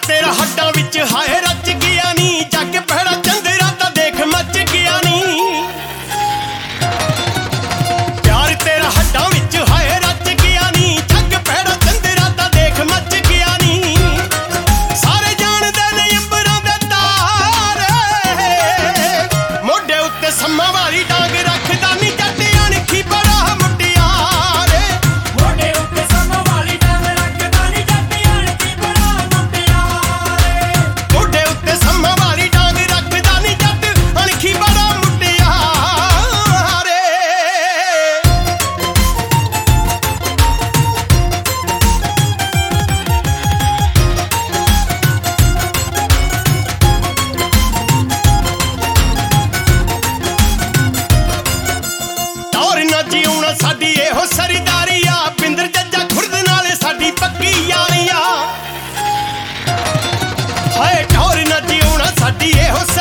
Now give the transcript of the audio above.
ਤੇਰਾ ਹੱਡਾਂ ਵਿੱਚ ਹਾਏ ਰਚ ਗਿਆ ਨੀ, ਜੱਗ ਪਹਿੜਾ ਚੰਦਰਾ ਤਾਂ ਦੇਖ ਮੱਚ ਗਿਆ ਨੀ। ਪਿਆਰ ਤੇਰਾ ਹੱਡਾਂ ਵਿੱਚ ਹਾਏ ਰਚ ਗਿਆ ਨੀ, ਜੱਗ ਪਹਿੜਾ ਚੰਦਰਾ ਤਾਂ ਦੇਖ ਮੱਚ ਗਿਆ ਨੀ। ਸਾਰੇ ਜਾਣਦੇ ਨੇ ਅੰਬਰਾਂ ਦੇ ਤਾਰੇ, ਮੋਢੇ ਉੱਤੇ ਸੰਮਾਂ ਵਾਲੀ ਡਾਂਗ ਰੱਖਦਾ ਨੀ ਜੱਟ ਅਣਖੀ ਬੜਾ ਮੁਟਿਆਰੇ। ਮੋਢੇ ਉੱਤੇ ਸੰਮਾਂ ਵਾਲੀ ਡਾਂਗ ਰੱਖਦਾ ਨੀ ਜੱਟ ਅਣਖੀ ਬੜਾ ਮੁਟਿਆਰੇ। ਮੋਢੇ ਉੱਤੇ ਸੰਮਾਂ ਵਾਲੀ ਡਾਂਗ ਰੱਖਦਾ ਨੀ ਜੱਟ ਅਣਖੀ ਬੜਾ ਮੁਟਿਆਰੇ। ਟੌਰ ਨਾ ਜਿਉਣਾ ਸਾਡੀ ਇਹੋ ਸਰਦਾਰੀ ਆ, ਬਿੰਦਰ ਜੱਜਾ ਖੁਰਦ ਨਾਲੇ ਸਾਡੀ ਪੱਕੀ ਯਾਰੀ ਆ। ਹਾਏ ਟੌਰ ਨਾ ਜਿਉਣਾ ਸਾਡੀ ਇਹੋ